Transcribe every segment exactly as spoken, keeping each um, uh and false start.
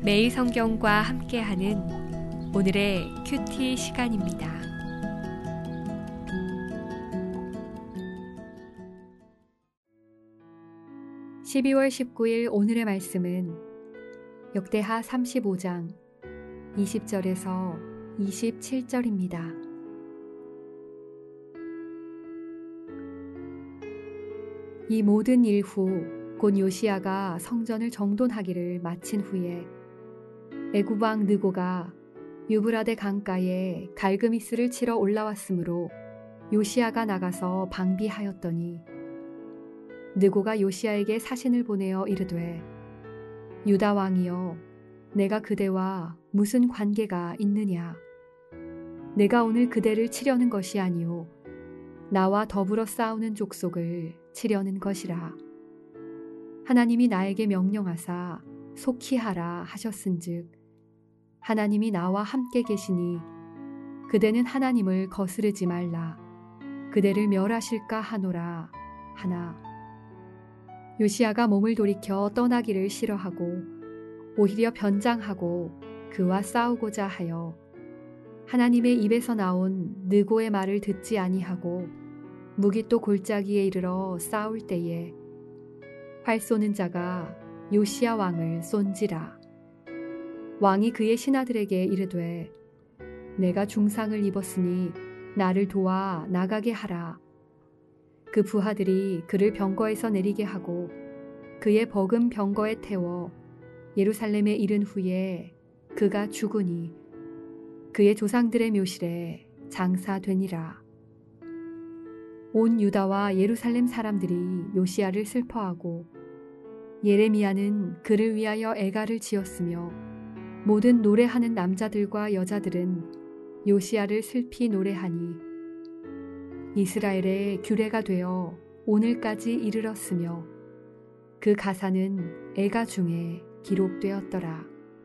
매일 성경과 함께하는 오늘의 큐티 시간입니다. 십이월 십구일 오늘의 말씀은 역대하 삼십오 장 이십 절에서 이십칠 절입니다. 이 모든 일 후 곧 요시야가 성전을 정돈하기를 마친 후에 애굽 왕 느고가 유브라데 강가에 갈그미스를 치러 올라왔으므로 요시야가 나가서 방비하였더니 느고가 요시야에게 사신을 보내어 이르되 유다 왕이여 내가 그대와 무슨 관계가 있느냐 내가 오늘 그대를 치려는 것이 아니오 나와 더불어 싸우는 족속을 치려는 것이라 하나님이 나에게 명령하사 속히 하라 하셨은즉 하나님이 나와 함께 계시니 그대는 하나님을 거스르지 말라 그대를 멸하실까 하노라 하나 요시야가 몸을 돌이켜 떠나기를 싫어하고 오히려 변장하고 그와 싸우고자 하여 하나님의 입에서 나온 느고의 말을 듣지 아니하고 무깃도 골짜기에 이르러 싸울 때에 활 쏘는 자가 요시야 왕을 쏜지라 왕이 그의 신하들에게 이르되 내가 중상을 입었으니 나를 도와 나가게 하라 그 부하들이 그를 병거에서 내리게 하고 그의 버금 병거에 태워 예루살렘에 이른 후에 그가 죽으니 그의 조상들의 묘실에 장사되니라. 온 유다와 예루살렘 사람들이 요시야를 슬퍼하고 예레미야는 그를 위하여 애가를 지었으며 모든 노래하는 남자들과 여자들은 요시야를 슬피 노래하니 이스라엘의 규례가 되어 오늘까지 이르렀으며 그 가사는 애가 중에 기록되었더라.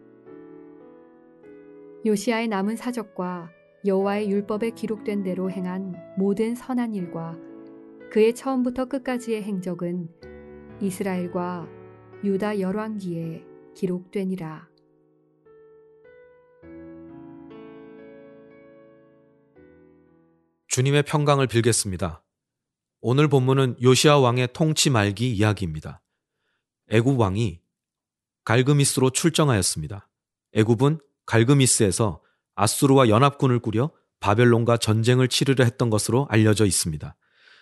요시야의 남은 사적과 여호와의 율법에 기록된 대로 행한 모든 선한 일과 그의 처음부터 끝까지의 행적은 이스라엘과 유다 열왕기에 기록되니라. 주님의 평강을 빌겠습니다. 오늘 본문은 요시야 왕의 통치 말기 이야기입니다. 애굽 왕이 갈그미스로 출정하였습니다. 애굽은 갈그미스에서 아수르와 연합군을 꾸려 바벨론과 전쟁을 치르려 했던 것으로 알려져 있습니다.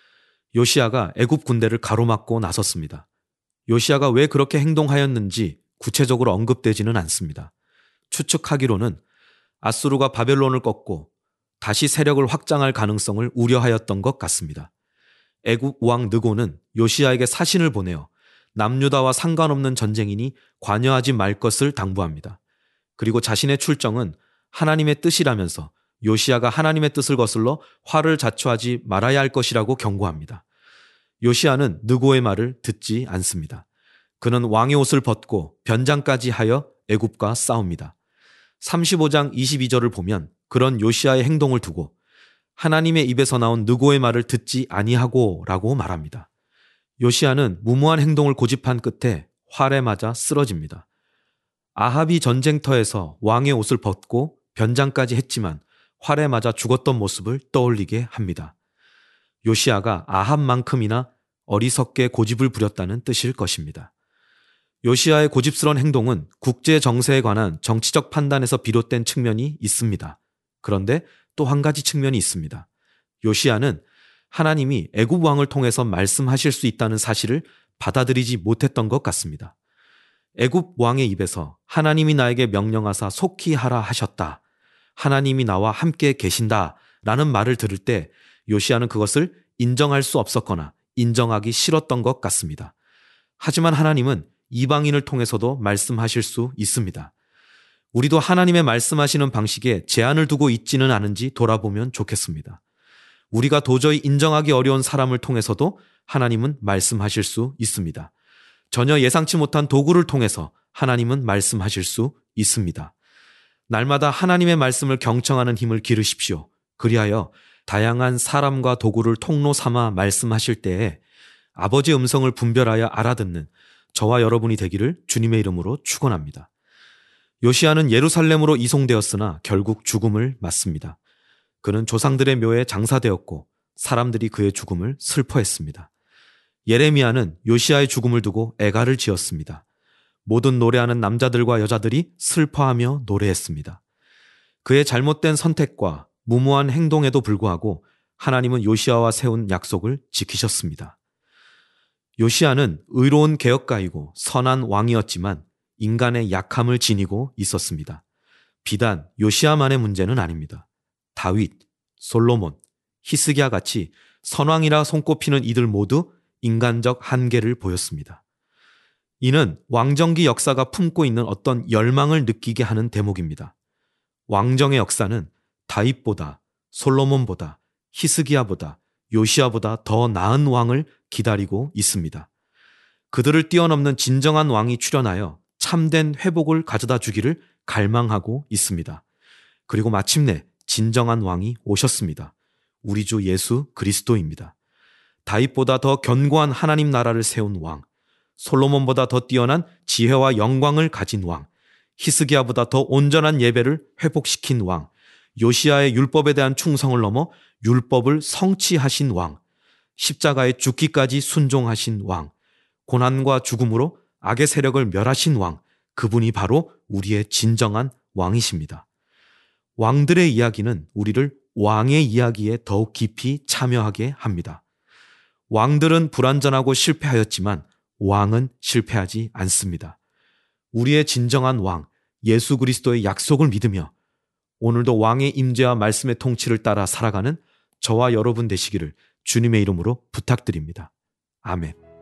요시야가 애굽 군대를 가로막고 나섰습니다. 요시야가 왜 그렇게 행동하였는지 구체적으로 언급되지는 않습니다. 추측하기로는 아수르가 바벨론을 꺾고 다시 세력을 확장할 가능성을 우려하였던 것 같습니다. 애굽 왕 느고는 요시야에게 사신을 보내어 남유다와 상관없는 전쟁이니 관여하지 말 것을 당부합니다. 그리고 자신의 출정은 하나님의 뜻이라면서 요시야가 하나님의 뜻을 거슬러 화를 자초하지 말아야 할 것이라고 경고합니다. 요시야는 느고의 말을 듣지 않습니다. 그는 왕의 옷을 벗고 변장까지 하여 애굽과 싸웁니다. 삼십오 장 이십이 절을 보면 그런 요시야의 행동을 두고 하나님의 입에서 나온 느고의 말을 듣지 아니하고 라고 말합니다. 요시야는 무모한 행동을 고집한 끝에 활에 맞아 쓰러집니다. 아합이 전쟁터에서 왕의 옷을 벗고 변장까지 했지만 활에 맞아 죽었던 모습을 떠올리게 합니다. 요시야가 아합만큼이나 어리석게 고집을 부렸다는 뜻일 것입니다. 요시야의 고집스러운 행동은 국제 정세에 관한 정치적 판단에서 비롯된 측면이 있습니다. 그런데 또 한 가지 측면이 있습니다. 요시야는 하나님이 애굽 왕을 통해서 말씀하실 수 있다는 사실을 받아들이지 못했던 것 같습니다. 애굽 왕의 입에서 하나님이 나에게 명령하사 속히 하라 하셨다. 하나님이 나와 함께 계신다. 라는 말을 들을 때 요시야는 그것을 인정할 수 없었거나 인정하기 싫었던 것 같습니다. 하지만 하나님은 이방인을 통해서도 말씀하실 수 있습니다. 우리도 하나님의 말씀하시는 방식에 제한을 두고 있지는 않은지 돌아보면 좋겠습니다. 우리가 도저히 인정하기 어려운 사람을 통해서도 하나님은 말씀하실 수 있습니다. 전혀 예상치 못한 도구를 통해서 하나님은 말씀하실 수 있습니다. 날마다 하나님의 말씀을 경청하는 힘을 기르십시오. 그리하여 다양한 사람과 도구를 통로 삼아 말씀하실 때에 아버지의 음성을 분별하여 알아듣는 저와 여러분이 되기를 주님의 이름으로 축원합니다. 요시야는 예루살렘으로 이송되었으나 결국 죽음을 맞습니다. 그는 조상들의 묘에 장사되었고 사람들이 그의 죽음을 슬퍼했습니다. 예레미야는 요시야의 죽음을 두고 애가를 지었습니다. 모든 노래하는 남자들과 여자들이 슬퍼하며 노래했습니다. 그의 잘못된 선택과 무모한 행동에도 불구하고 하나님은 요시야와 세운 약속을 지키셨습니다. 요시야는 의로운 개혁가이고 선한 왕이었지만 인간의 약함을 지니고 있었습니다. 비단 요시야만의 문제는 아닙니다. 다윗, 솔로몬, 히스기야 같이 선왕이라 손꼽히는 이들 모두 인간적 한계를 보였습니다. 이는 왕정기 역사가 품고 있는 어떤 열망을 느끼게 하는 대목입니다. 왕정의 역사는 다윗보다, 솔로몬보다, 히스기야보다, 요시야보다 더 나은 왕을 기다리고 있습니다. 그들을 뛰어넘는 진정한 왕이 출현하여 참된 회복을 가져다 주기를 갈망하고 있습니다. 그리고 마침내 진정한 왕이 오셨습니다. 우리 주 예수 그리스도입니다. 다윗보다 더 견고한 하나님 나라를 세운 왕, 솔로몬보다 더 뛰어난 지혜와 영광을 가진 왕, 히스기야보다 더 온전한 예배를 회복시킨 왕, 요시야의 율법에 대한 충성을 넘어 율법을 성취하신 왕, 십자가에 죽기까지 순종하신 왕, 고난과 죽음으로 악의 세력을 멸하신 왕, 그분이 바로 우리의 진정한 왕이십니다. 왕들의 이야기는 우리를 왕의 이야기에 더욱 깊이 참여하게 합니다. 왕들은 불완전하고 실패하였지만 왕은 실패하지 않습니다. 우리의 진정한 왕, 예수 그리스도의 약속을 믿으며 오늘도 왕의 임재와 말씀의 통치를 따라 살아가는 저와 여러분 되시기를 주님의 이름으로 부탁드립니다. 아멘.